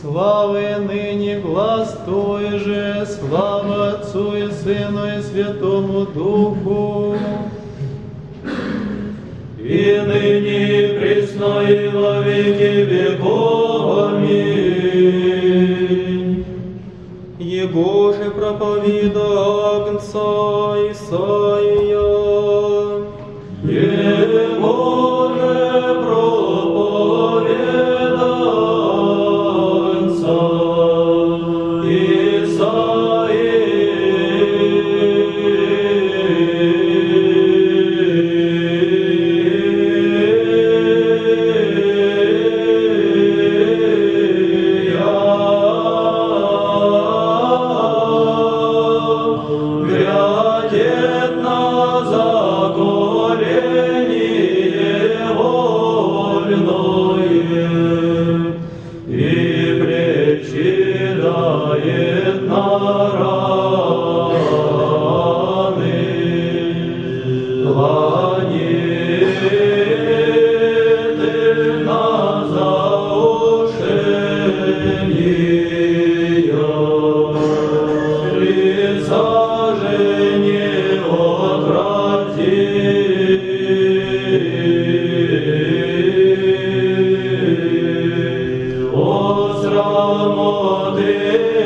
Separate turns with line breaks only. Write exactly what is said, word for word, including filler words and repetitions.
слава и ныне глас Твой же, слава Отцу и Сыну и Святому Духу, и ныне и присно и во веки веков. Аминь. Его же проповеда Агнца Исаия, Его же проповеда Агнца О, срамоты!